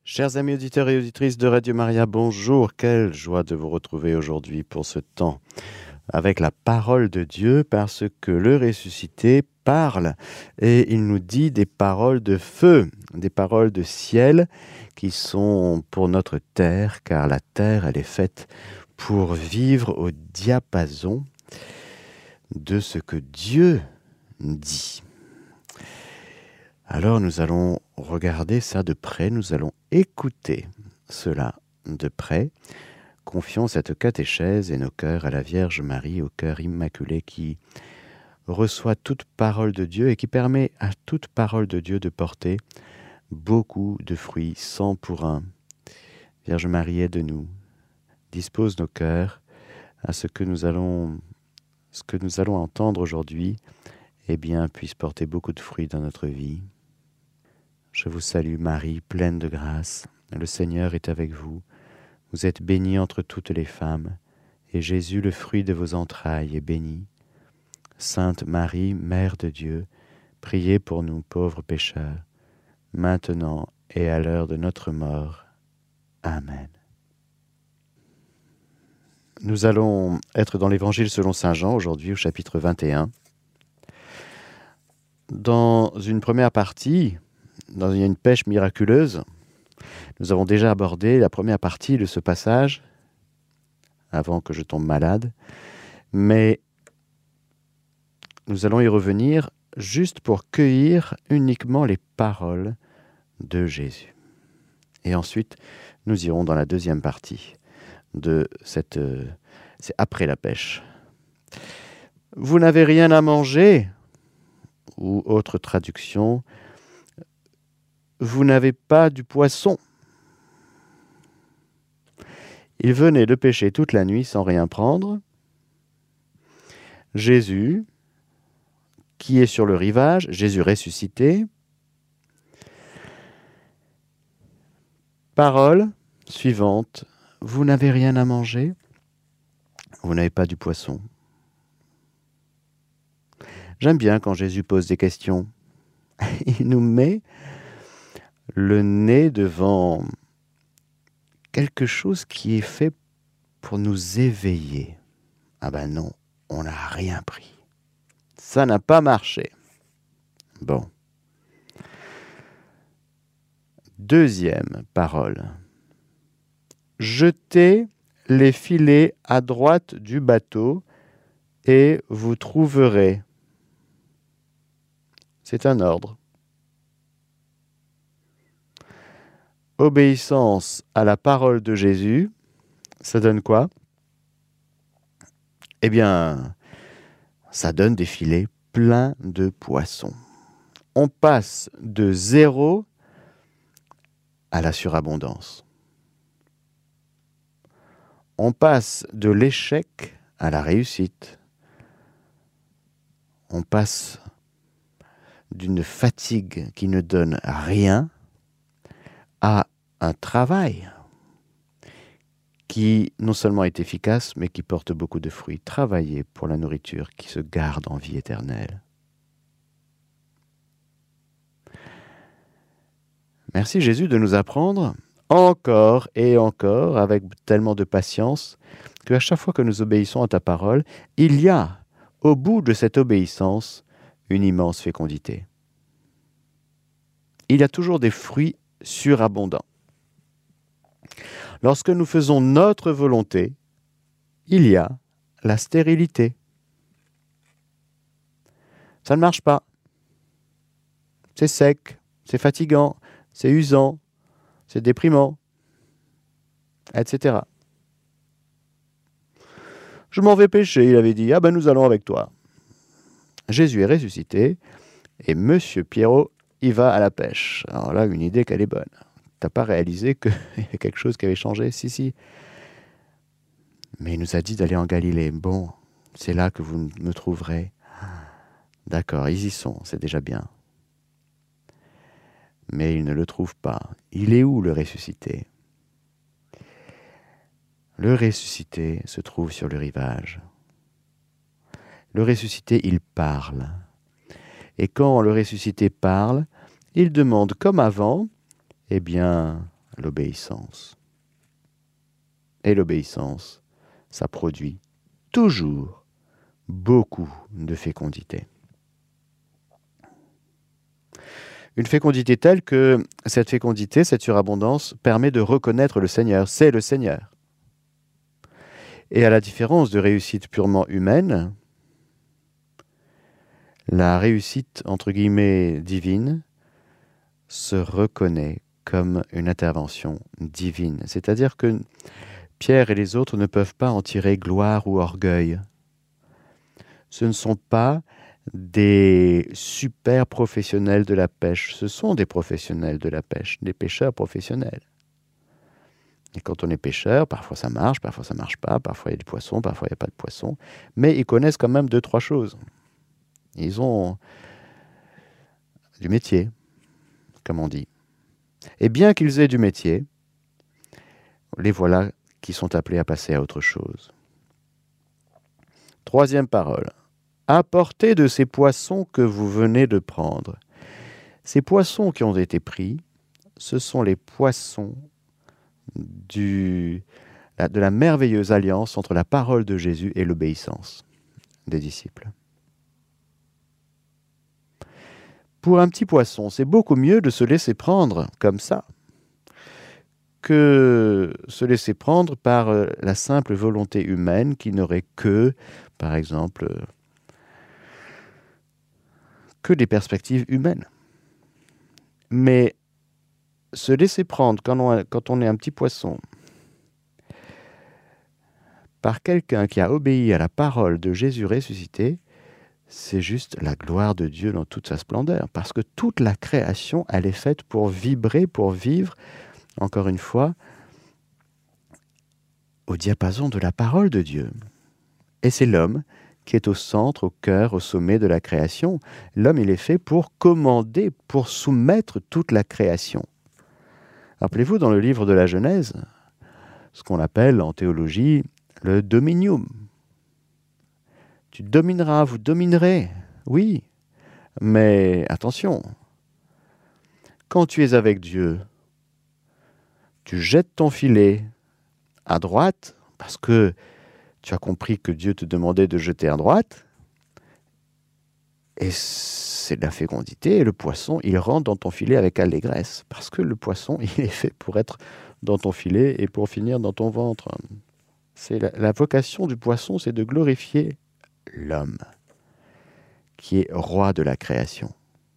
Chers amis auditeurs et auditrices de Radio Maria, bonjour. Quelle joie de vous retrouver aujourd'hui pour ce temps avec la parole de Dieu, parce que le ressuscité parle et il nous dit des paroles de feu, des paroles de ciel qui sont pour notre terre, car la terre, elle est faite pour vivre au diapason de ce que Dieu dit. Alors nous allons regarder ça de près, nous allons écouter cela de près. Confions cette catéchèse et nos cœurs à la Vierge Marie, au cœur immaculé qui reçoit toute parole de Dieu et qui permet à toute parole de Dieu de porter beaucoup de fruits, 100 pour 1. Vierge Marie, aide-nous, dispose nos cœurs à ce que nous allons entendre aujourd'hui, puisse porter beaucoup de fruits dans notre vie. Je vous salue Marie, pleine de grâce, le Seigneur est avec vous. Vous êtes bénie entre toutes les femmes, et Jésus, le fruit de vos entrailles, est béni. Sainte Marie, Mère de Dieu, priez pour nous pauvres pécheurs, maintenant et à l'heure de notre mort. Amen. Nous allons être dans l'Évangile selon saint Jean aujourd'hui, au chapitre 21. Dans une première partie, il y a une pêche miraculeuse. Nous avons déjà abordé la première partie de ce passage, avant que je tombe malade, mais nous allons y revenir juste pour cueillir uniquement les paroles de Jésus. Et ensuite, nous irons dans la deuxième partie de cette... c'est après la pêche. Vous n'avez rien à manger, ou autre traduction, vous n'avez pas du poisson. Il venait de pêcher toute la nuit sans rien prendre. Jésus, qui est sur le rivage, Jésus ressuscité. Parole suivante, vous n'avez rien à manger, vous n'avez pas du poisson. J'aime bien quand Jésus pose des questions. Il nous met le nez devant quelque chose qui est fait pour nous éveiller. Ah ben non, on n'a rien pris. Ça n'a pas marché. Bon. Deuxième parole. Jetez les filets à droite du bateau et vous trouverez. C'est un ordre. Obéissance à la parole de Jésus, ça donne quoi? Eh bien, ça donne des filets pleins de poissons. On passe de 0 à la surabondance. On passe de l'échec à la réussite. On passe d'une fatigue qui ne donne rien à un travail qui non seulement est efficace, mais qui porte beaucoup de fruits. Travailler pour la nourriture qui se garde en vie éternelle. Merci Jésus de nous apprendre encore et encore, avec tellement de patience, qu'à chaque fois que nous obéissons à ta parole, il y a, au bout de cette obéissance, une immense fécondité. Il y a toujours des fruits surabondants. Lorsque nous faisons notre volonté, il y a la stérilité. Ça ne marche pas. C'est sec, c'est fatigant, c'est usant, c'est déprimant, etc. Je m'en vais pêcher, il avait dit. Ah ben nous allons avec toi. Jésus est ressuscité et Monsieur Pierrot, il va à la pêche. Alors là, une idée qu'elle est bonne. T'as pas réalisé qu'il y a quelque chose qui avait changé? Si. Mais il nous a dit d'aller en Galilée. Bon, c'est là que vous me trouverez. D'accord, ils y sont, c'est déjà bien. Mais ils ne le trouvent pas. Il est où le ressuscité? Le ressuscité se trouve sur le rivage. Le ressuscité, il parle. Et quand le ressuscité parle, il demande comme avant, l'obéissance. Et l'obéissance, ça produit toujours beaucoup de fécondité. Une fécondité telle que cette fécondité, cette surabondance, permet de reconnaître le Seigneur. C'est le Seigneur. Et à la différence de réussite purement humaine, la réussite, entre guillemets, divine, se reconnaît comme une intervention divine. C'est-à-dire que Pierre et les autres ne peuvent pas en tirer gloire ou orgueil. Ce ne sont pas des super professionnels de la pêche. Ce sont des professionnels de la pêche, des pêcheurs professionnels. Et quand on est pêcheur, parfois ça marche pas, parfois il y a du poisson, parfois il n'y a pas de poisson, mais ils connaissent quand même 2-3 choses. Ils ont du métier, comme on dit. Et bien qu'ils aient du métier, les voilà qui sont appelés à passer à autre chose. Troisième parole. Apportez de ces poissons que vous venez de prendre. Ces poissons qui ont été pris, ce sont les poissons de la merveilleuse alliance entre la parole de Jésus et l'obéissance des disciples. Pour un petit poisson, c'est beaucoup mieux de se laisser prendre comme ça que se laisser prendre par la simple volonté humaine qui n'aurait que, par exemple, que des perspectives humaines. Mais se laisser prendre quand on est un petit poisson par quelqu'un qui a obéi à la parole de Jésus ressuscité, c'est juste la gloire de Dieu dans toute sa splendeur. Parce que toute la création, elle est faite pour vibrer, pour vivre, encore une fois, au diapason de la parole de Dieu. Et c'est l'homme qui est au centre, au cœur, au sommet de la création. L'homme, il est fait pour commander, pour soumettre toute la création. Rappelez-vous, dans le livre de la Genèse, ce qu'on appelle en théologie le dominium. Tu domineras, vous dominerez, oui, mais attention, quand tu es avec Dieu, tu jettes ton filet à droite, parce que tu as compris que Dieu te demandait de jeter à droite, et c'est de la fécondité, et le poisson, il rentre dans ton filet avec allégresse, parce que le poisson, il est fait pour être dans ton filet et pour finir dans ton ventre. C'est la vocation du poisson, c'est de glorifier l'homme, qui est roi de la création.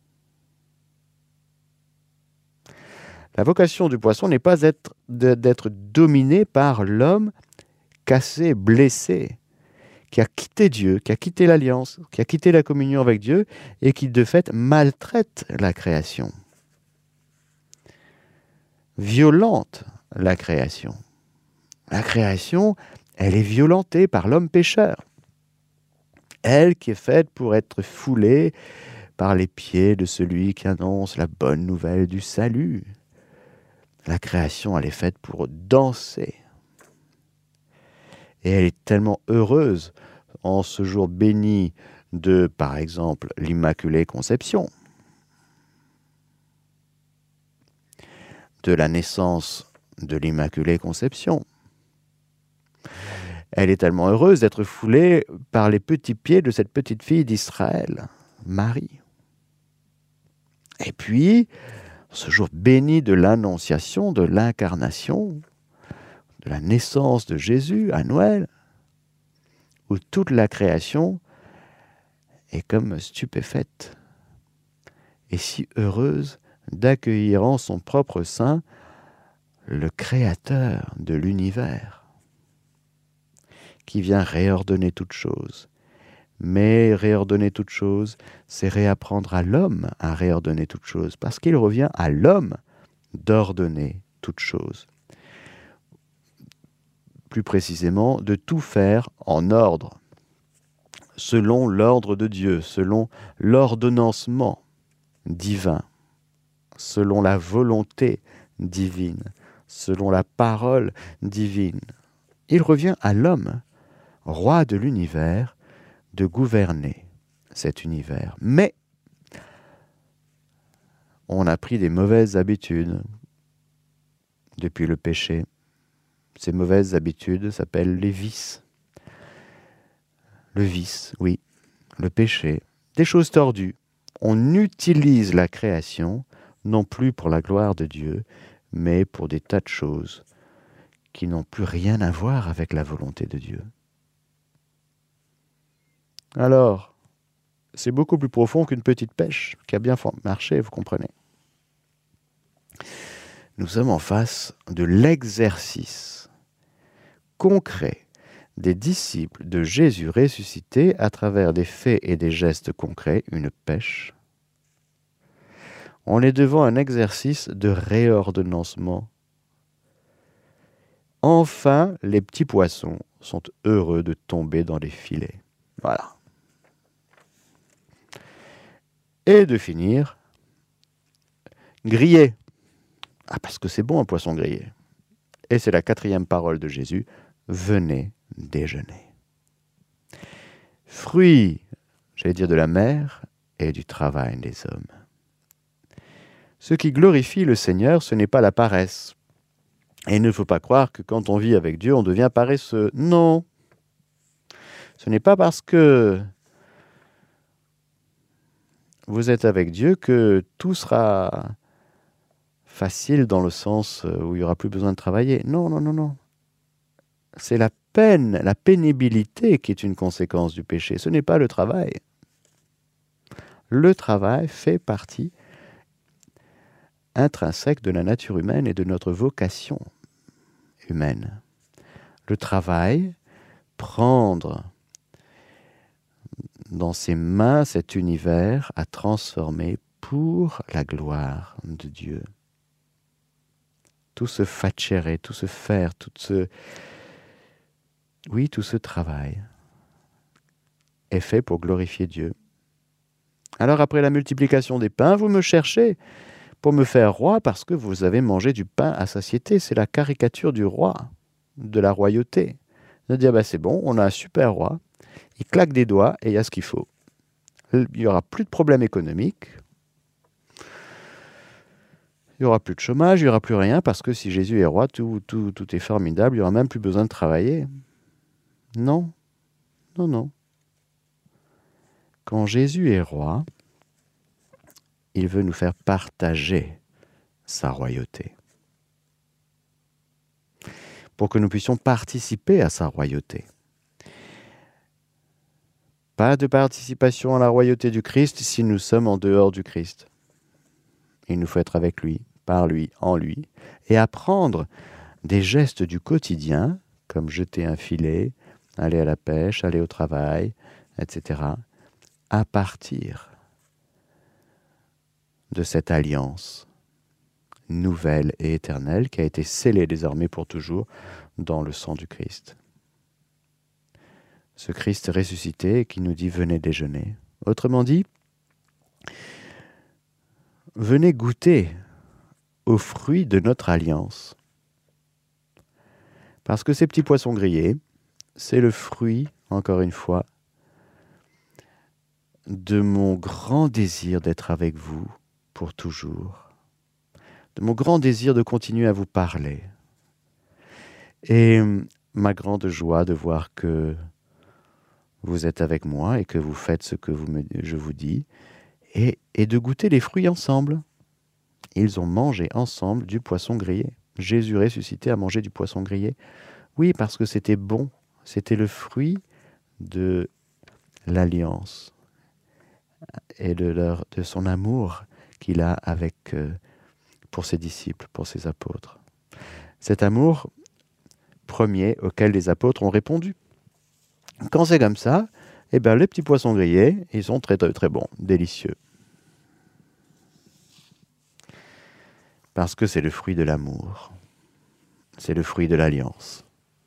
La vocation du poisson n'est pas d'être dominé par l'homme cassé, blessé, qui a quitté Dieu, qui a quitté l'alliance, qui a quitté la communion avec Dieu et qui de fait maltraite la création, violente la création. La création, elle est violentée par l'homme pécheur. Elle qui est faite pour être foulée par les pieds de celui qui annonce la bonne nouvelle du salut. La création, elle est faite pour danser. Et elle est tellement heureuse en ce jour béni de, par exemple, l'Immaculée Conception, de la naissance de l'Immaculée Conception. Elle est tellement heureuse d'être foulée par les petits pieds de cette petite fille d'Israël, Marie. Et puis, ce jour béni de l'Annonciation, de l'Incarnation, de la naissance de Jésus à Noël, où toute la création est comme stupéfaite et si heureuse d'accueillir en son propre sein le Créateur de l'univers, qui vient réordonner toutes choses. Mais réordonner toutes choses, c'est réapprendre à l'homme à réordonner toutes choses, parce qu'il revient à l'homme d'ordonner toutes choses. Plus précisément, de tout faire en ordre, selon l'ordre de Dieu, selon l'ordonnancement divin, selon la volonté divine, selon la parole divine. Il revient à l'homme, roi de l'univers, de gouverner cet univers. Mais on a pris des mauvaises habitudes depuis le péché. Ces mauvaises habitudes s'appellent les vices. Le vice, oui, le péché, des choses tordues. On utilise la création, non plus pour la gloire de Dieu, mais pour des tas de choses qui n'ont plus rien à voir avec la volonté de Dieu. Alors, c'est beaucoup plus profond qu'une petite pêche qui a bien marché, vous comprenez. Nous sommes en face de l'exercice concret des disciples de Jésus ressuscité à travers des faits et des gestes concrets, une pêche. On est devant un exercice de réordonnancement. Enfin, les petits poissons sont heureux de tomber dans les filets. Voilà. Et de finir, grillé. Ah, parce que c'est bon un poisson grillé. Et c'est la 4e parole de Jésus. Venez déjeuner. Fruit, j'allais dire de la mer et du travail des hommes. Ce qui glorifie le Seigneur, ce n'est pas la paresse. Et il ne faut pas croire que quand on vit avec Dieu, on devient paresseux. Non. Ce n'est pas parce que vous êtes avec Dieu que tout sera facile dans le sens où il n'y aura plus besoin de travailler. Non, non, non, non. C'est la peine, la pénibilité qui est une conséquence du péché. Ce n'est pas le travail. Le travail fait partie intrinsèque de la nature humaine et de notre vocation humaine. Le travail, prendre dans ses mains cet univers à transformer pour la gloire de Dieu. Tout ce facere, tout ce faire, tout ce travail est fait pour glorifier Dieu. Alors après la multiplication des pains, vous me cherchez pour me faire roi parce que vous avez mangé du pain à satiété. C'est la caricature du roi, de la royauté. De dire, c'est bon, on a un super roi, il claque des doigts et il y a ce qu'il faut. Il n'y aura plus de problèmes économiques, il n'y aura plus de chômage, il n'y aura plus rien, parce que si Jésus est roi, tout est formidable, il n'y aura même plus besoin de travailler. Non, non, non. Quand Jésus est roi, il veut nous faire partager sa royauté, pour que nous puissions participer à sa royauté. Pas de participation à la royauté du Christ si nous sommes en dehors du Christ. Il nous faut être avec lui, par lui, en lui, et apprendre des gestes du quotidien, comme jeter un filet, aller à la pêche, aller au travail, etc., à partir de cette alliance nouvelle et éternelle qui a été scellée désormais pour toujours dans le sang du Christ. Ce Christ ressuscité qui nous dit « venez déjeuner ». Autrement dit, venez goûter aux fruits de notre alliance. Parce que ces petits poissons grillés, c'est le fruit, encore une fois, de mon grand désir d'être avec vous pour toujours, de mon grand désir de continuer à vous parler, et ma grande joie de voir que vous êtes avec moi et que vous faites ce que je vous dis, et de goûter les fruits ensemble. Ils ont mangé ensemble du poisson grillé. Jésus ressuscité a mangé du poisson grillé. Oui, parce que c'était bon. C'était le fruit de l'alliance et de son amour qu'il a pour ses disciples, pour ses apôtres. Cet amour premier auquel les apôtres ont répondu. Quand c'est comme ça, les petits poissons grillés, ils sont très très très bons, délicieux. Parce que c'est le fruit de l'amour. C'est le fruit de l'alliance.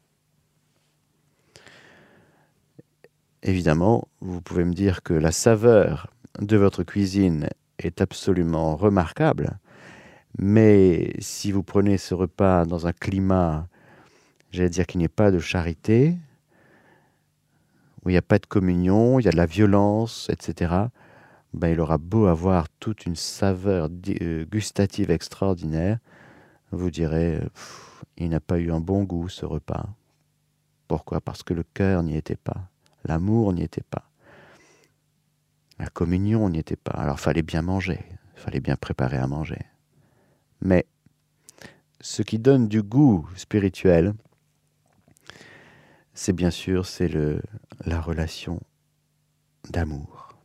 Évidemment, vous pouvez me dire que la saveur de votre cuisine est absolument remarquable, mais si vous prenez ce repas dans un climat, j'allais dire qu'il n'y ait pas de charité, où il n'y a pas de communion, il y a de la violence, etc., il aura beau avoir toute une saveur gustative extraordinaire, vous direz, il n'a pas eu un bon goût ce repas. Pourquoi ? Parce que le cœur n'y était pas, l'amour n'y était pas, la communion n'y était pas. Alors il fallait bien manger, il fallait bien préparer à manger. Mais ce qui donne du goût spirituel, c'est bien sûr la relation d'amour.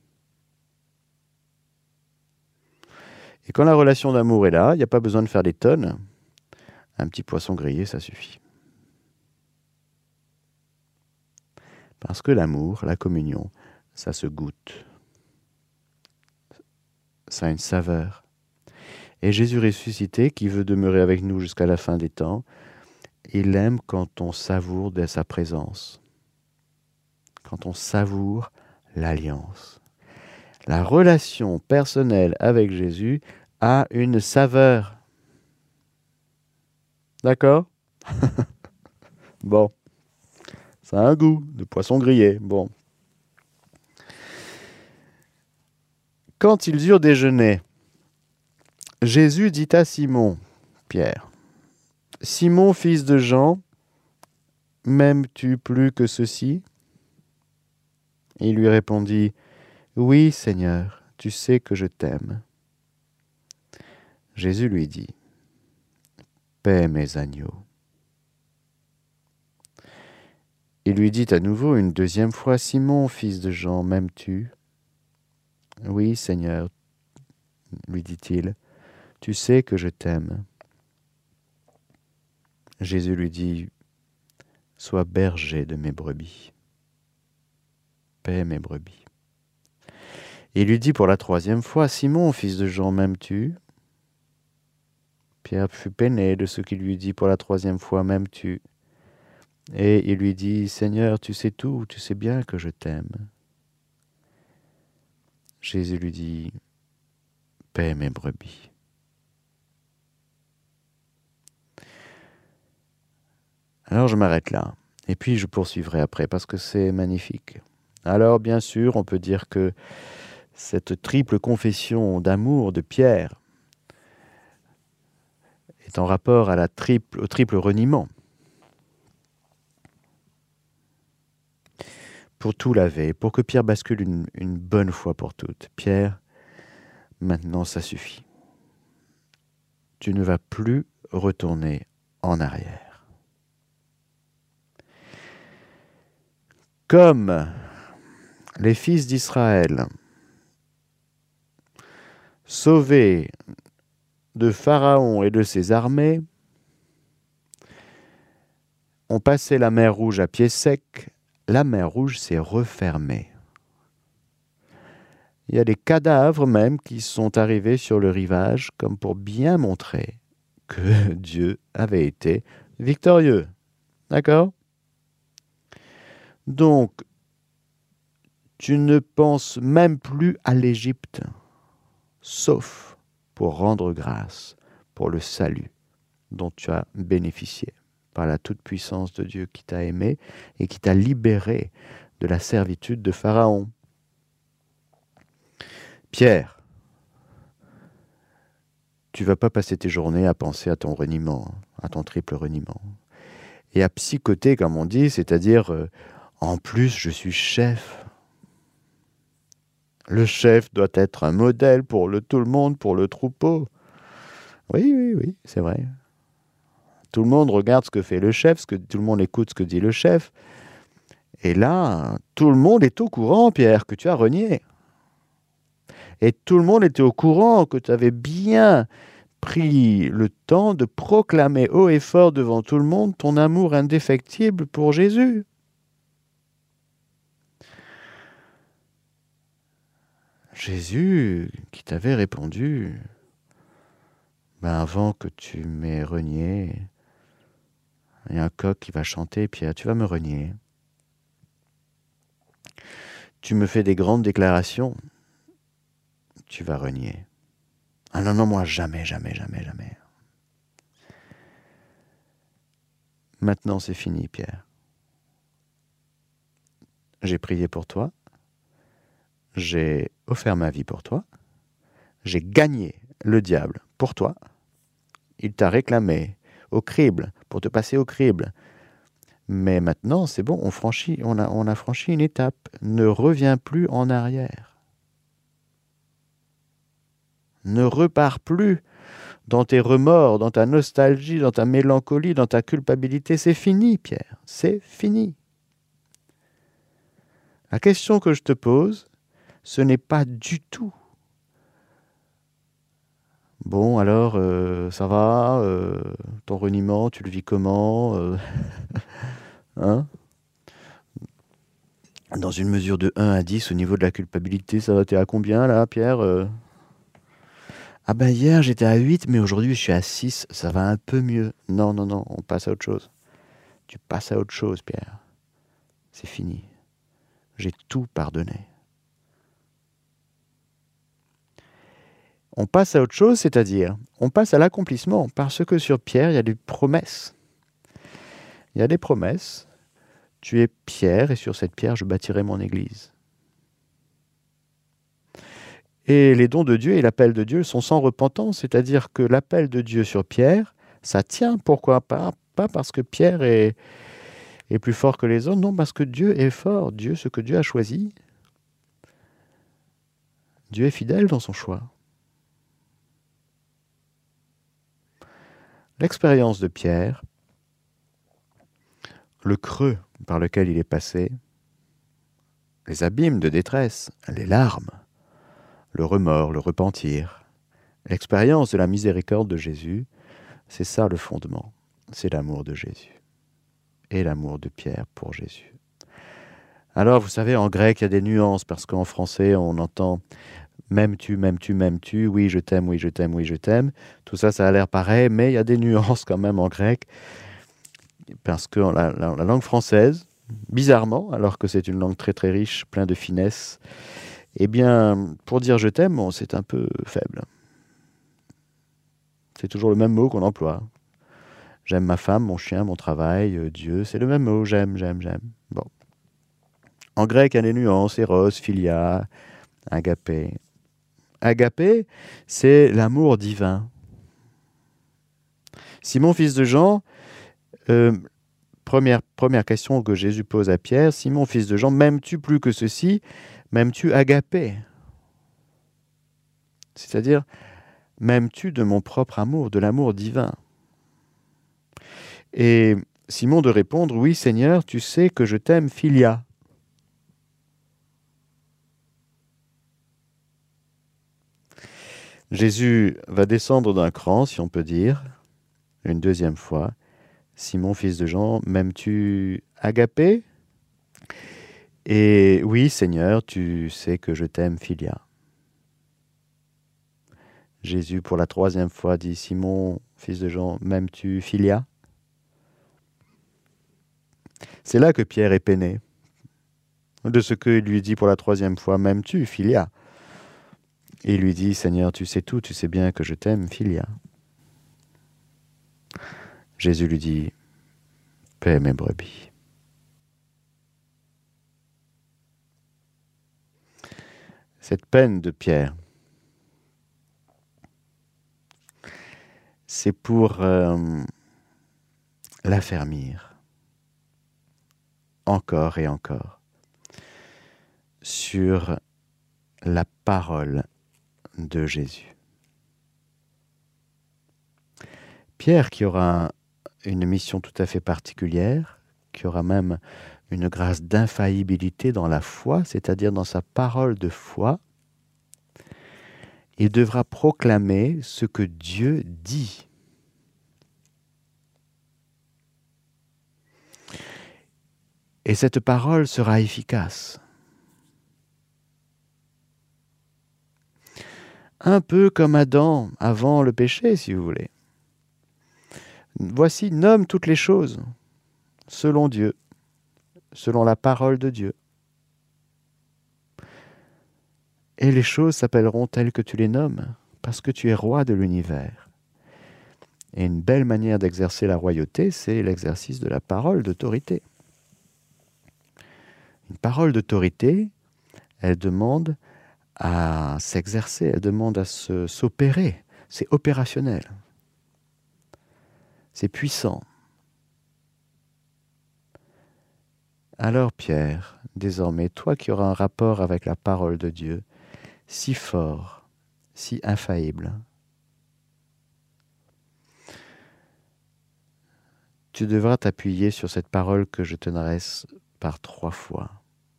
Et quand la relation d'amour est là, il n'y a pas besoin de faire des tonnes. Un petit poisson grillé, ça suffit. Parce que l'amour, la communion, ça se goûte. Ça a une saveur. Et Jésus ressuscité, qui veut demeurer avec nous jusqu'à la fin des temps, il aime quand on savoure de sa présence. Quand on savoure l'alliance. La relation personnelle avec Jésus a une saveur. D'accord ? Bon. Ça a un goût de poisson grillé. Bon. Quand ils eurent déjeuné, Jésus dit à Simon, Pierre, « Simon, fils de Jean, m'aimes-tu plus que ceci ?» Il lui répondit, « Oui, Seigneur, tu sais que je t'aime. » Jésus lui dit, « Paie mes agneaux. » Il lui dit à nouveau une deuxième fois, « Simon, fils de Jean, m'aimes-tu » ? « Oui, Seigneur, lui dit-il, tu sais que je t'aime. » Jésus lui dit, « Sois berger de mes brebis. Paie mes brebis. » Il lui dit pour la troisième fois, « Simon, fils de Jean, m'aimes-tu » ? Pierre fut peiné de ce qu'il lui dit pour la troisième fois, « M'aimes-tu » ? Et il lui dit, « Seigneur, tu sais tout, tu sais bien que je t'aime. » Jésus lui dit, « Paie mes brebis. » Alors je m'arrête là, et puis je poursuivrai après, parce que c'est magnifique. Alors bien sûr, on peut dire que cette triple confession d'amour de Pierre est en rapport à au triple reniement. Pour tout laver, pour que Pierre bascule une bonne fois pour toutes. Pierre, maintenant ça suffit. Tu ne vas plus retourner en arrière. Comme les fils d'Israël, sauvés de Pharaon et de ses armées, ont passé la mer Rouge à pied sec, la mer Rouge s'est refermée. Il y a des cadavres même qui sont arrivés sur le rivage comme pour bien montrer que Dieu avait été victorieux. D'accord ? Donc, tu ne penses même plus à l'Égypte, sauf pour rendre grâce pour le salut dont tu as bénéficié par la toute-puissance de Dieu qui t'a aimé et qui t'a libéré de la servitude de Pharaon. Pierre, tu ne vas pas passer tes journées à penser à ton reniement, à ton triple reniement, et à psychoter, comme on dit, c'est-à-dire, en plus, je suis chef. Le chef doit être un modèle pour tout le monde, pour le troupeau. Oui, c'est vrai. Tout le monde regarde ce que fait le chef, tout le monde écoute ce que dit le chef. Et là, tout le monde est au courant, Pierre, que tu as renié. Et tout le monde était au courant que tu avais bien pris le temps de proclamer haut et fort devant tout le monde ton amour indéfectible pour Jésus. Jésus qui t'avait répondu, avant que tu m'aies renié, il y a un coq qui va chanter, Pierre, tu vas me renier. Tu me fais des grandes déclarations, tu vas renier. Ah non, moi jamais. Maintenant c'est fini, Pierre. J'ai prié pour toi, j'ai offert ma vie pour toi, j'ai gagné le diable pour toi, il t'a réclamé au crible, pour te passer au crible. Mais maintenant, c'est bon, on a franchi une étape. Ne reviens plus en arrière. Ne repars plus dans tes remords, dans ta nostalgie, dans ta mélancolie, dans ta culpabilité. C'est fini, Pierre, c'est fini. La question que je te pose, ce n'est pas du tout. Bon, alors, ça va, ton reniement, tu le vis comment hein? Dans une mesure de 1 à 10, au niveau de la culpabilité, ça va, t'es à combien, là, Pierre Ah ben, hier, j'étais à 8, mais aujourd'hui, je suis à 6, ça va un peu mieux. Non, non, non, on passe à autre chose. Tu passes à autre chose, Pierre. C'est fini. J'ai tout pardonné. On passe à autre chose, c'est-à-dire, on passe à l'accomplissement, parce que sur Pierre, il y a des promesses. Il y a des promesses. Tu es pierre, et sur cette pierre, je bâtirai mon église. Et les dons de Dieu et l'appel de Dieu sont sans repentance, c'est-à-dire que l'appel de Dieu sur Pierre, ça tient, pourquoi pas? Pas parce que Pierre est plus fort que les autres, non, parce que Dieu est fort. Dieu, ce que Dieu a choisi, Dieu est fidèle dans son choix. L'expérience de Pierre, le creux par lequel il est passé, les abîmes de détresse, les larmes, le remords, le repentir, l'expérience de la miséricorde de Jésus, c'est ça le fondement, c'est l'amour de Jésus et l'amour de Pierre pour Jésus. Alors, vous savez, en grec, il y a des nuances, parce qu'en français, on entend « m'aimes-tu, m'aimes-tu, m'aimes-tu »,« oui, je t'aime, oui, je t'aime, oui, je t'aime ». Tout ça, ça a l'air pareil, mais il y a des nuances quand même en grec, parce que la langue française, bizarrement, alors que c'est une langue très très riche, plein de finesse, eh bien, pour dire « je t'aime », bon, c'est un peu faible. C'est toujours le même mot qu'on emploie. J'aime ma femme, mon chien, mon travail, Dieu, c'est le même mot, j'aime, j'aime, j'aime. Bon. En grec, il y a des nuances, éros, philia, agapé. Agapé, c'est l'amour divin. Simon, fils de Jean, première question que Jésus pose à Pierre, Simon, fils de Jean, m'aimes-tu plus que ceci? M'aimes-tu agapé? C'est-à-dire, m'aimes-tu de mon propre amour, de l'amour divin? Et Simon de répondre, oui Seigneur, tu sais que je t'aime philia. Jésus va descendre d'un cran, si on peut dire, une deuxième fois. Simon, fils de Jean, m'aimes-tu agapé? Et oui, Seigneur, tu sais que je t'aime philia. Jésus, pour la troisième fois, dit, Simon, fils de Jean, m'aimes-tu philia? C'est là que Pierre est peiné, de ce qu'il lui dit pour la troisième fois, m'aimes-tu philia? Et il lui dit, Seigneur, tu sais tout, tu sais bien que je t'aime philia. Jésus lui dit, paie mes brebis. Cette peine de Pierre, c'est pour l'affermir, encore et encore, sur la parole de Jésus. Pierre, qui aura une mission tout à fait particulière, qui aura même une grâce d'infaillibilité dans la foi, c'est-à-dire dans sa parole de foi, il devra proclamer ce que Dieu dit. Et cette parole sera efficace. Un peu comme Adam avant le péché, si vous voulez. Voici, nomme toutes les choses selon Dieu, selon la parole de Dieu. Et les choses s'appelleront telles que tu les nommes, parce que tu es roi de l'univers. Et une belle manière d'exercer la royauté, c'est l'exercice de la parole d'autorité. Une parole d'autorité, elle demande à s'exercer, elle demande à s'opérer. C'est opérationnel. C'est puissant. Alors Pierre, désormais, toi qui auras un rapport avec la parole de Dieu, si fort, si infaillible, tu devras t'appuyer sur cette parole que je te dresse par 3 fois.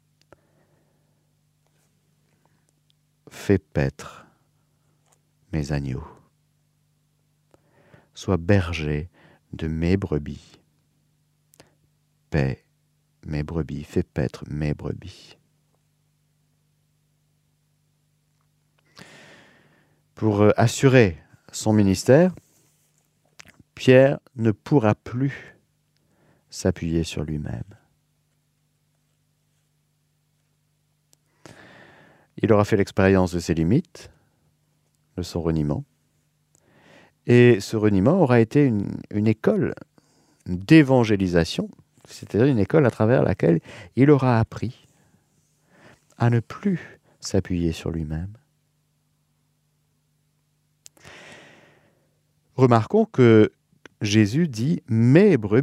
Fais paître mes agneaux. Sois berger de mes brebis. Paie mes brebis, fais paître mes brebis. Pour assurer son ministère, Pierre ne pourra plus s'appuyer sur lui-même. Il aura fait l'expérience de ses limites, de son reniement, et ce reniement aura été une école d'évangélisation, c'est-à-dire une école à travers laquelle il aura appris à ne plus s'appuyer sur lui-même. Remarquons que Jésus dit « mes brebis ».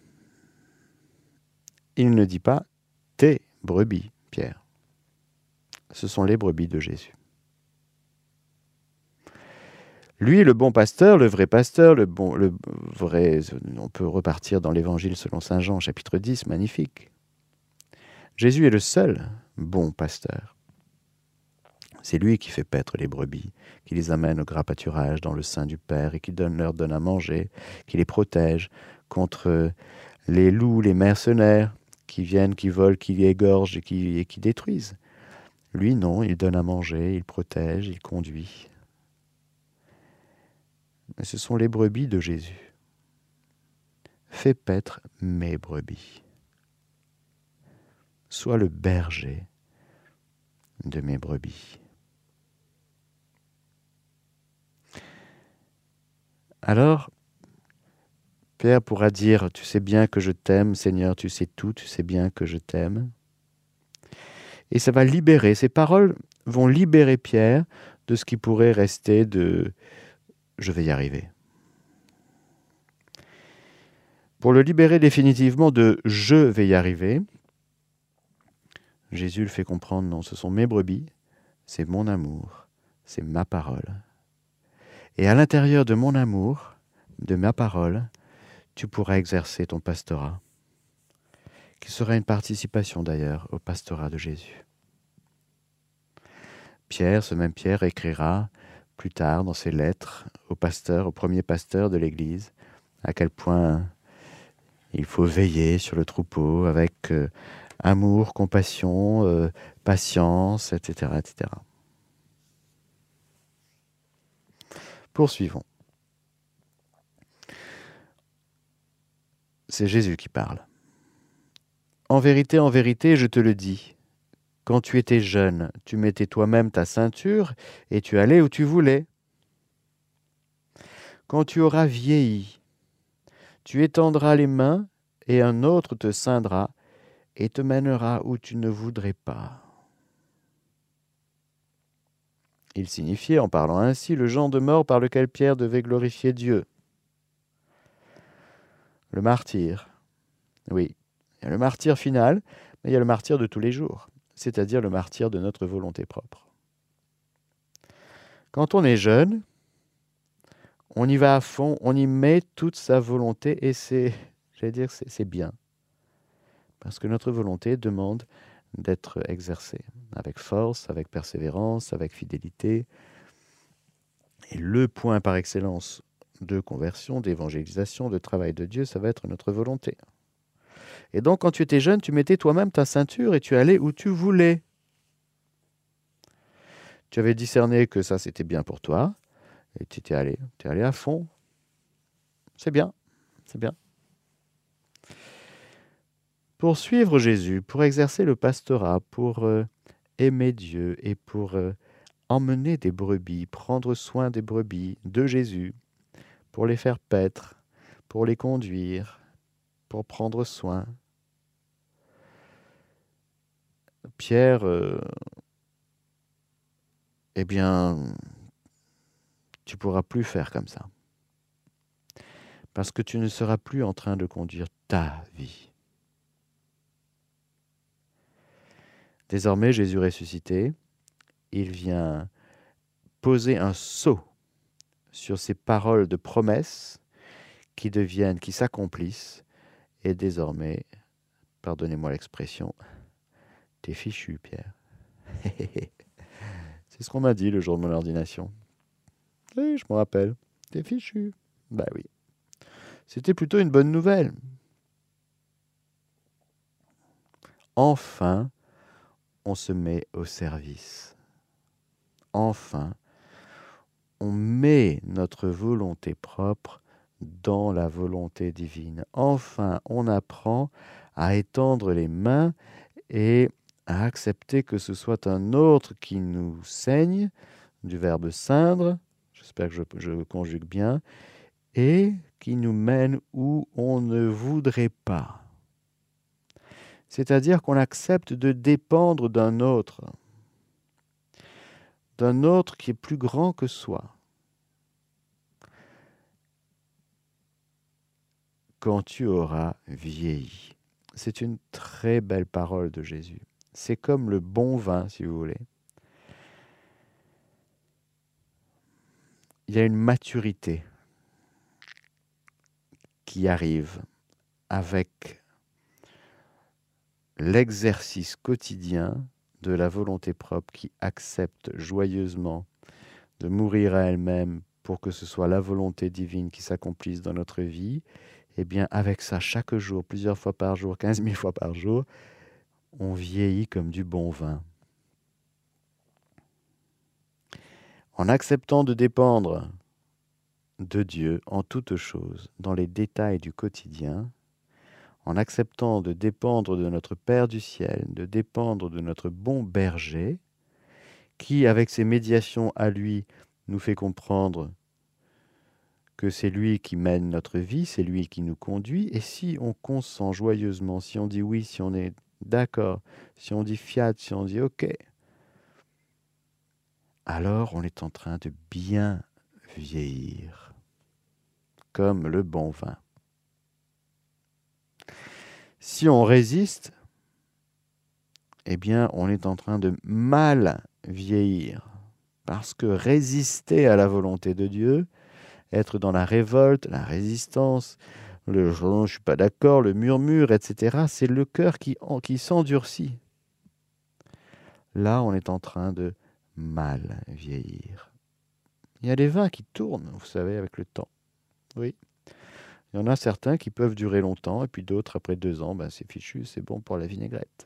Il ne dit pas « tes brebis », Pierre. Ce sont les brebis de Jésus. Lui, le bon pasteur, le vrai pasteur, le vrai, on peut repartir dans l'Évangile selon saint Jean, chapitre 10, magnifique. Jésus est le seul bon pasteur. C'est lui qui fait paître les brebis, qui les amène au gras pâturage dans le sein du Père et qui leur donne à manger, qui les protège contre les loups, les mercenaires qui viennent, qui volent, qui égorgent et qui détruisent. Lui, non, il donne à manger, il protège, il conduit. Mais ce sont les brebis de Jésus. Fais paître mes brebis. Sois le berger de mes brebis. Alors, Pierre pourra dire « Tu sais bien que je t'aime, Seigneur, tu sais tout, tu sais bien que je t'aime. » Et ça va libérer, ces paroles vont libérer Pierre de ce qui pourrait rester de « je vais y arriver ». Pour le libérer définitivement de « je vais y arriver », Jésus le fait comprendre « non, ce sont mes brebis, c'est mon amour, c'est ma parole. » Et à l'intérieur de mon amour, de ma parole, tu pourras exercer ton pastorat, qui sera une participation d'ailleurs au pastorat de Jésus. Pierre, ce même Pierre, écrira plus tard dans ses lettres au pasteur, au premier pasteur de l'Église, à quel point il faut veiller sur le troupeau avec amour, compassion, patience, etc., etc. Poursuivons. C'est Jésus qui parle. En vérité, je te le dis, quand tu étais jeune, tu mettais toi-même ta ceinture et tu allais où tu voulais. Quand tu auras vieilli, tu étendras les mains et un autre te ceindra et te mènera où tu ne voudrais pas. Il signifiait, en parlant ainsi, le genre de mort par lequel Pierre devait glorifier Dieu. Le martyr. Oui, il y a le martyr final, mais il y a le martyr de tous les jours, c'est-à-dire le martyr de notre volonté propre. Quand on est jeune, on y va à fond, on y met toute sa volonté et c'est bien. Parce que notre volonté demande d'être exercée avec force, avec persévérance, avec fidélité. Et le point par excellence de conversion, d'évangélisation, de travail de Dieu, ça va être notre volonté. Et donc, quand tu étais jeune, tu mettais toi-même ta ceinture et tu allais où tu voulais. Tu avais discerné que ça, c'était bien pour toi, et tu es allé à fond. C'est bien, c'est bien. Pour suivre Jésus, pour exercer le pastorat, pour aimer Dieu et pour emmener des brebis, prendre soin des brebis de Jésus, pour les faire paître, pour les conduire, pour prendre soin. Pierre, eh bien, tu pourras plus faire comme ça. parce que tu ne seras plus en train de conduire ta vie. Désormais, Jésus ressuscité, il vient poser un sceau sur ces paroles de promesse qui s'accomplissent, et désormais, pardonnez-moi l'expression, t'es fichu, Pierre. C'est ce qu'on m'a dit le jour de mon ordination. Oui, je me rappelle. T'es fichu. Bah oui. C'était plutôt une bonne nouvelle. Enfin, on se met au service. Enfin, on met notre volonté propre dans la volonté divine. Enfin, on apprend à étendre les mains et à accepter que ce soit un autre qui nous saigne, du verbe ceindre, j'espère que je conjugue bien, et qui nous mène où on ne voudrait pas. C'est-à-dire qu'on accepte de dépendre d'un autre qui est plus grand que soi. Quand tu auras vieilli. C'est une très belle parole de Jésus. C'est comme le bon vin, si vous voulez. Il y a une maturité qui arrive avec l'exercice quotidien de la volonté propre qui accepte joyeusement de mourir à elle-même pour que ce soit la volonté divine qui s'accomplisse dans notre vie. Eh bien, avec ça, chaque jour, plusieurs fois par jour, 15 000 fois par jour, on vieillit comme du bon vin. En acceptant de dépendre de Dieu en toutes choses, dans les détails du quotidien, en acceptant de dépendre de notre Père du ciel, de dépendre de notre bon berger, qui, avec ses médiations à lui, nous fait comprendre que c'est lui qui mène notre vie, c'est lui qui nous conduit, et si on consent joyeusement, si on dit oui, si on est d'accord, si on dit fiat, si on dit ok, alors on est en train de bien vieillir, comme le bon vin. Si on résiste, eh bien, on est en train de mal vieillir. Parce que résister à la volonté de Dieu, être dans la révolte, la résistance, le je ne suis pas d'accord, le murmure, etc., c'est le cœur qui s'endurcit. Là, on est en train de mal vieillir. Il y a des vins qui tournent, vous savez, avec le temps. Oui. Il y en a certains qui peuvent durer longtemps, et puis d'autres, après 2 ans, ben, c'est fichu, c'est bon pour la vinaigrette.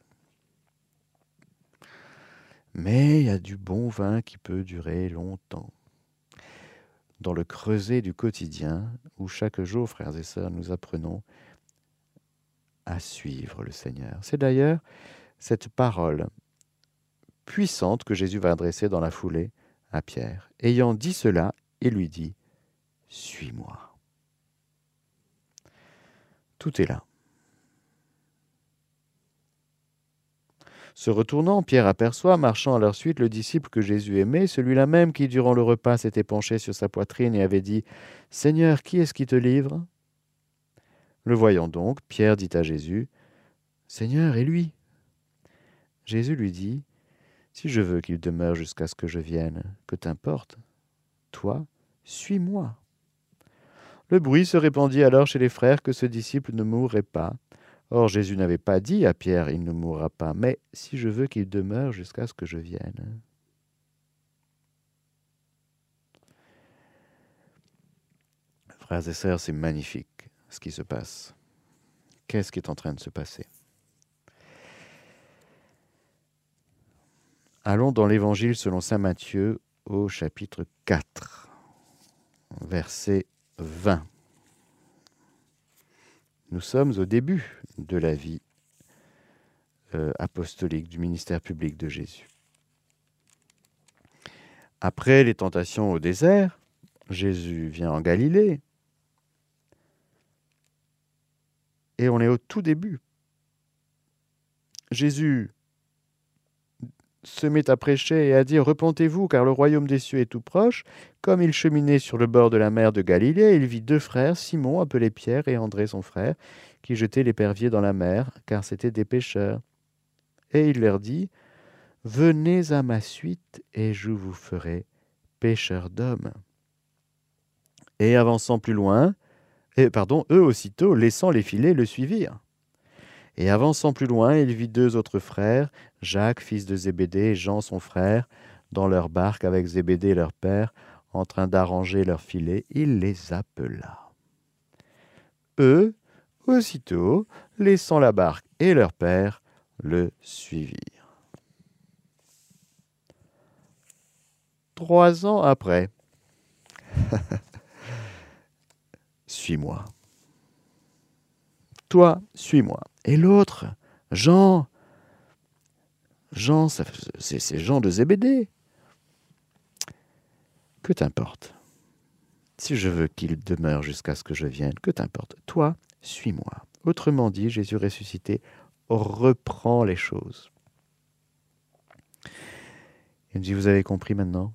Mais il y a du bon vin qui peut durer longtemps. Dans le creuset du quotidien, où chaque jour, frères et sœurs, nous apprenons à suivre le Seigneur. C'est d'ailleurs cette parole puissante que Jésus va adresser dans la foulée à Pierre. Ayant dit cela, il lui dit « Suis-moi ». Tout est là. Se retournant, Pierre aperçoit, marchant à leur suite, le disciple que Jésus aimait, celui-là même qui, durant le repas, s'était penché sur sa poitrine et avait dit « Seigneur, qui est-ce qui te livre ?» Le voyant donc, Pierre dit à Jésus « Seigneur, et lui ?» Jésus lui dit « Si je veux qu'il demeure jusqu'à ce que je vienne, que t'importe? Toi, suis-moi. » Le bruit se répandit alors chez les frères que ce disciple ne mourrait pas. Or Jésus n'avait pas dit à Pierre « Il ne mourra pas », mais « Si je veux qu'il demeure jusqu'à ce que je vienne. » Frères et sœurs, c'est magnifique ce qui se passe. Qu'est-ce qui est en train de se passer? Allons dans l'Évangile selon saint Matthieu au chapitre 4, verset 20. Nous sommes au début de la vie apostolique, du ministère public de Jésus. Après les tentations au désert, Jésus vient en Galilée. Et on est au tout début. Jésus se mit à prêcher et à dire « Repentez-vous, car le royaume des cieux est tout proche ». Comme il cheminait sur le bord de la mer de Galilée, il vit deux frères, Simon, appelé Pierre, et André, son frère, qui jetaient l'épervier dans la mer, car c'étaient des pêcheurs. Et il leur dit « Venez à ma suite, et je vous ferai pêcheurs d'hommes. » Et avançant plus loin, eux aussitôt, laissant les filets, le suivirent. Et avançant plus loin, il vit deux autres frères, Jacques, fils de Zébédée, et Jean, son frère, dans leur barque avec Zébédée, leur père, en train d'arranger leurs filets. Il les appela. Eux, aussitôt, laissant la barque et leur père, le suivirent. 3 ans après, suis-moi. Toi, suis-moi. Et l'autre, Jean, c'est Jean de Zébédée. Que t'importe? Si je veux qu'il demeure jusqu'à ce que je vienne, que t'importe? Toi, suis-moi. Autrement dit, Jésus ressuscité reprend les choses. Il me dit, vous avez compris maintenant?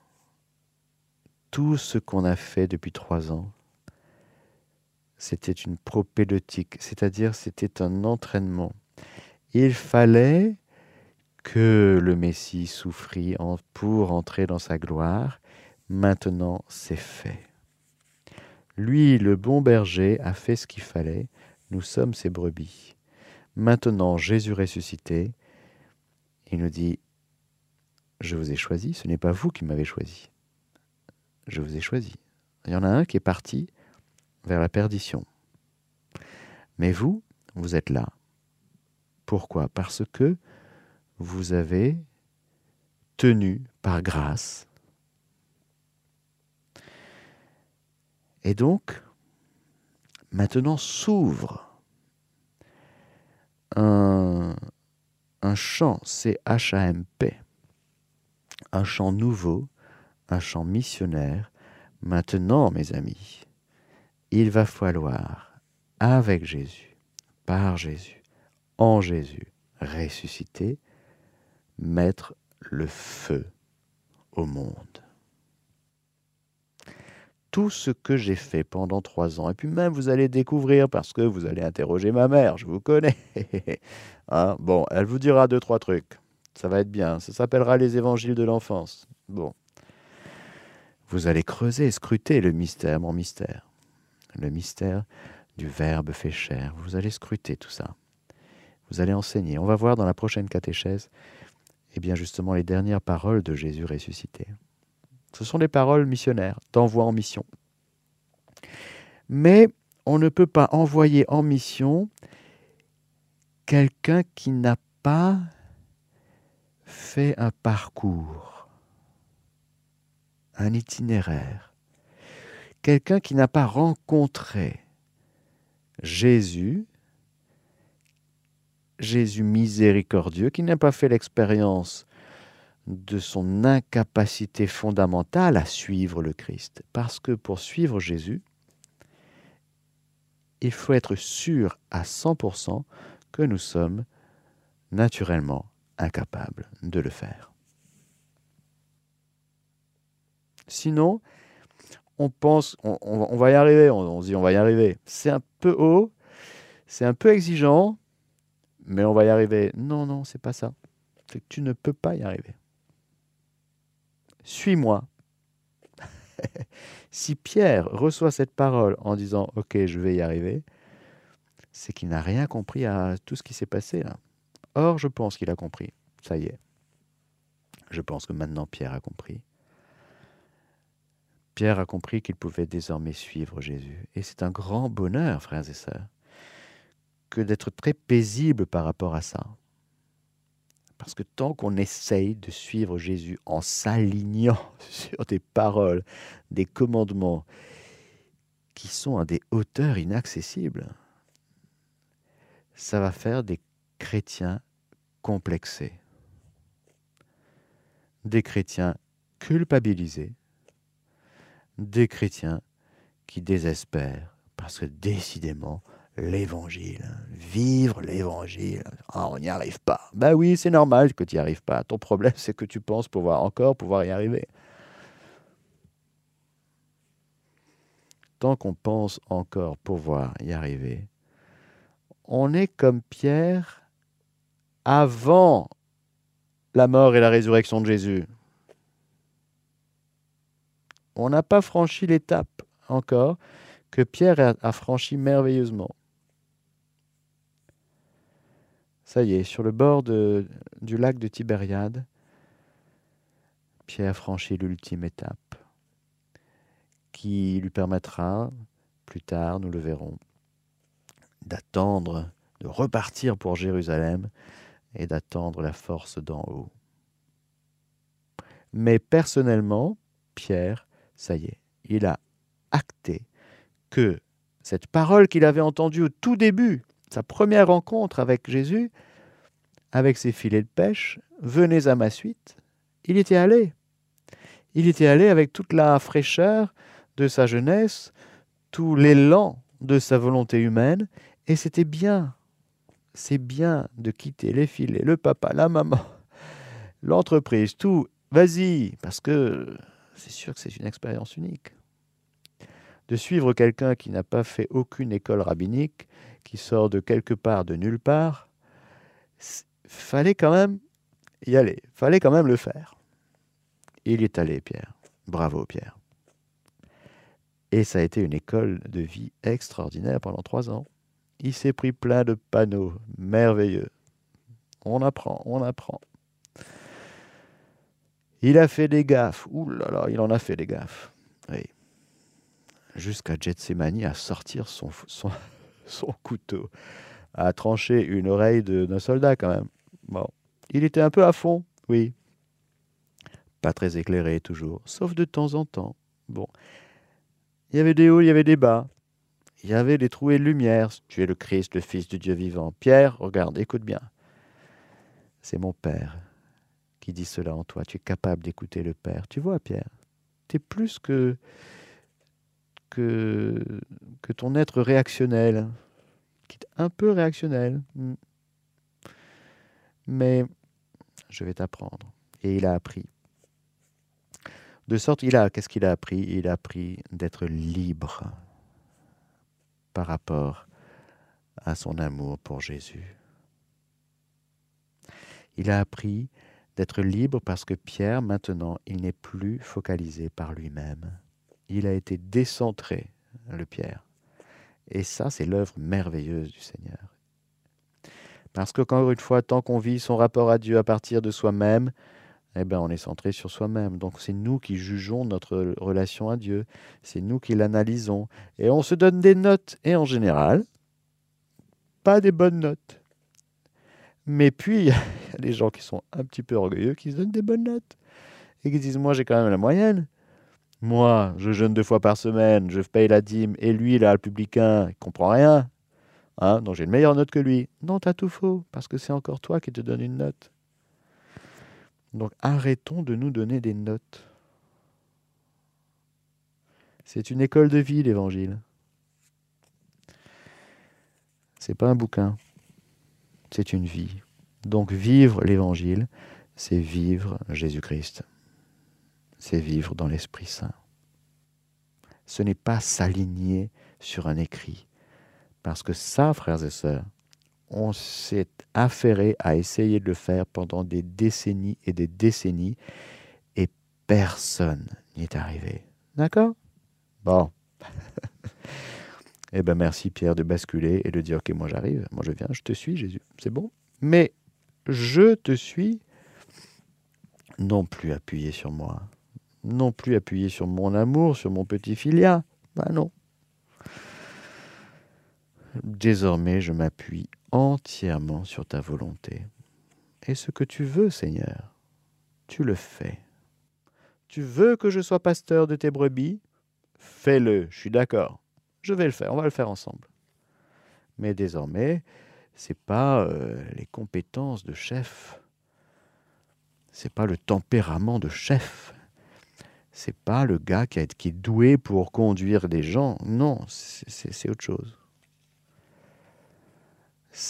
Tout ce qu'on a fait depuis 3 ans, c'était une propédeutique, c'est-à-dire c'était un entraînement. Il fallait que le Messie souffrit pour entrer dans sa gloire. Maintenant, c'est fait. Lui, le bon berger, a fait ce qu'il fallait. Nous sommes ses brebis. Maintenant, Jésus ressuscité, il nous dit, je vous ai choisi, ce n'est pas vous qui m'avez choisi. Je vous ai choisi. Il y en a un qui est parti vers la perdition. Mais vous, vous êtes là. Pourquoi? Parce que vous avez tenu par grâce. Et donc, maintenant s'ouvre un champ, C-H-A-M-P, un champ nouveau, un champ missionnaire. Maintenant, mes amis, il va falloir, avec Jésus, par Jésus, en Jésus, ressuscité, mettre le feu au monde. Tout ce que j'ai fait pendant 3 ans, et puis même vous allez découvrir, parce que vous allez interroger ma mère, je vous connais. Hein, bon, elle vous dira 2-3 trucs. Ça va être bien. Ça s'appellera les évangiles de l'enfance. Bon. Vous allez creuser, scruter le mystère, mon mystère. Le mystère du Verbe fait chair. Vous allez scruter tout ça. Vous allez enseigner. On va voir dans la prochaine catéchèse, eh bien justement, les dernières paroles de Jésus ressuscité. Ce sont des paroles missionnaires, d'envoi en mission. Mais on ne peut pas envoyer en mission quelqu'un qui n'a pas fait un parcours, un itinéraire, quelqu'un qui n'a pas rencontré Jésus miséricordieux, qui n'a pas fait l'expérience de son incapacité fondamentale à suivre le Christ. Parce que pour suivre Jésus, il faut être sûr à 100% que nous sommes naturellement incapables de le faire. Sinon, on pense, on va y arriver, on se dit on va y arriver. C'est un peu haut, c'est un peu exigeant, mais on va y arriver. Non, c'est pas ça. C'est que tu ne peux pas y arriver. Suis-moi. Si Pierre reçoit cette parole en disant « Ok, je vais y arriver », c'est qu'il n'a rien compris à tout ce qui s'est passé là. Or, je pense qu'il a compris. Ça y est. Je pense que maintenant Pierre a compris. Pierre a compris qu'il pouvait désormais suivre Jésus. Et c'est un grand bonheur, frères et sœurs, que d'être très paisible par rapport à ça. Parce que tant qu'on essaye de suivre Jésus en s'alignant sur des paroles, des commandements qui sont à des hauteurs inaccessibles, ça va faire des chrétiens complexés, des chrétiens culpabilisés, des chrétiens qui désespèrent parce que décidément, l'évangile. Vivre l'évangile. Ah, on n'y arrive pas. Ben oui, c'est normal que tu n'y arrives pas. Ton problème, c'est que tu penses pouvoir y arriver. Tant qu'on pense encore pouvoir y arriver, on est comme Pierre avant la mort et la résurrection de Jésus. On n'a pas franchi l'étape encore que Pierre a franchi merveilleusement. Ça y est, sur le bord du lac de Tibériade, Pierre franchit l'ultime étape qui lui permettra, plus tard, nous le verrons, d'attendre, de repartir pour Jérusalem et d'attendre la force d'en haut. Mais personnellement, Pierre, ça y est, il a acté que cette parole qu'il avait entendue au tout début, sa première rencontre avec Jésus, avec ses filets de pêche, « Venez à ma suite », il était allé. Il était allé avec toute la fraîcheur de sa jeunesse, tout l'élan de sa volonté humaine, et c'était bien. C'est bien de quitter les filets, le papa, la maman, l'entreprise, tout. Vas-y, parce que c'est sûr que c'est une expérience unique. De suivre quelqu'un qui n'a pas fait aucune école rabbinique, qui sort de quelque part, de nulle part, fallait quand même y aller, fallait quand même le faire. Il y est allé, Pierre. Bravo, Pierre. Et ça a été une école de vie extraordinaire pendant 3 ans. Il s'est pris plein de panneaux merveilleux. On apprend, on apprend. Il a fait des gaffes. Ouh là là, il en a fait des gaffes. Oui. Jusqu'à Gethsémani à sortir son couteau, à trancher une oreille d'un soldat quand même. Bon, il était un peu à fond, oui. Pas très éclairé toujours, sauf de temps en temps. Bon, il y avait des hauts, il y avait des bas. Il y avait des trouées de lumière. Tu es le Christ, le Fils du Dieu vivant. Pierre, regarde, écoute bien. C'est mon Père qui dit cela en toi. Tu es capable d'écouter le Père. Tu vois, Pierre, tu es plus que ton être réactionnel, qui est un peu réactionnel. Mais je vais t'apprendre. Et il a appris. De sorte, qu'est-ce qu'il a appris? Il a appris d'être libre par rapport à son amour pour Jésus. Il a appris d'être libre parce que Pierre, maintenant, il n'est plus focalisé par lui-même. Il a été décentré, le Pierre. Et ça, c'est l'œuvre merveilleuse du Seigneur. Parce qu'encore une fois, tant qu'on vit son rapport à Dieu à partir de soi-même, eh bien, on est centré sur soi-même. Donc, c'est nous qui jugeons notre relation à Dieu. C'est nous qui l'analysons. Et on se donne des notes. Et en général, pas des bonnes notes. Mais puis, il y a des gens qui sont un petit peu orgueilleux, qui se donnent des bonnes notes. Et qui disent, moi, j'ai quand même la moyenne. Moi, je jeûne 2 fois par semaine, je paye la dîme. Et lui, là, le publicain, il comprend rien. Hein, donc, j'ai une meilleure note que lui. Non, t'as tout faux. Parce que c'est encore toi qui te donne une note. Donc, arrêtons de nous donner des notes. C'est une école de vie, l'Évangile. C'est pas un bouquin. C'est une vie. Donc, vivre l'Évangile, c'est vivre Jésus-Christ. C'est vivre dans l'Esprit Saint. Ce n'est pas s'aligner sur un écrit. Parce que ça, frères et sœurs, on s'est affairé à essayer de le faire pendant des décennies et des décennies, et personne n'y est arrivé. D'accord? Bon. Eh bien, merci Pierre de basculer et de dire, ok, moi j'arrive, moi je viens, je te suis Jésus, c'est bon. Mais je te suis, non plus appuyé sur moi, non plus appuyé sur mon amour, sur mon petit filia. Ben non. Désormais, je m'appuie entièrement sur ta volonté. Et ce que tu veux, Seigneur, tu le fais. Tu veux que je sois pasteur de tes brebis? Fais-le, je suis d'accord. Je vais le faire, on va le faire ensemble. Mais désormais, c'est pas les compétences de chef. C'est pas le tempérament de chef. C'est pas le gars qui est doué pour conduire des gens. Non, c'est autre chose.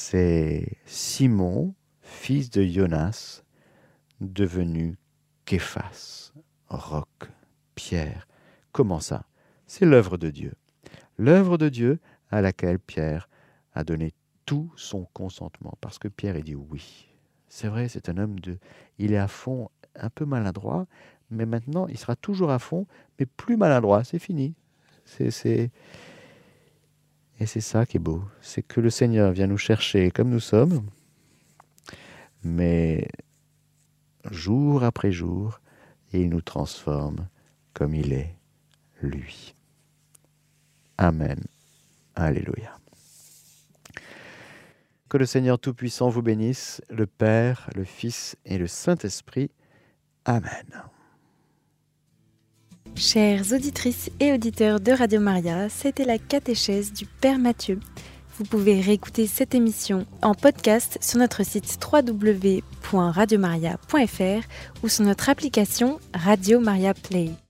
c'est Simon, fils de Jonas, devenu Képhas, roc, pierre. Comment ça? C'est l'œuvre de Dieu. L'œuvre de Dieu à laquelle Pierre a donné tout son consentement. Parce que Pierre, il dit oui. C'est vrai, c'est un homme il est à fond, un peu maladroit, mais maintenant, il sera toujours à fond, mais plus maladroit. C'est fini. Et c'est ça qui est beau. C'est que le Seigneur vient nous chercher comme nous sommes, mais jour après jour, il nous transforme comme il est, lui. Amen. Alléluia. Que le Seigneur Tout-Puissant vous bénisse, le Père, le Fils et le Saint-Esprit. Amen. Chères auditrices et auditeurs de Radio Maria, c'était la catéchèse du Père Mathieu. Vous pouvez réécouter cette émission en podcast sur notre site www.radiomaria.fr ou sur notre application Radio Maria Play.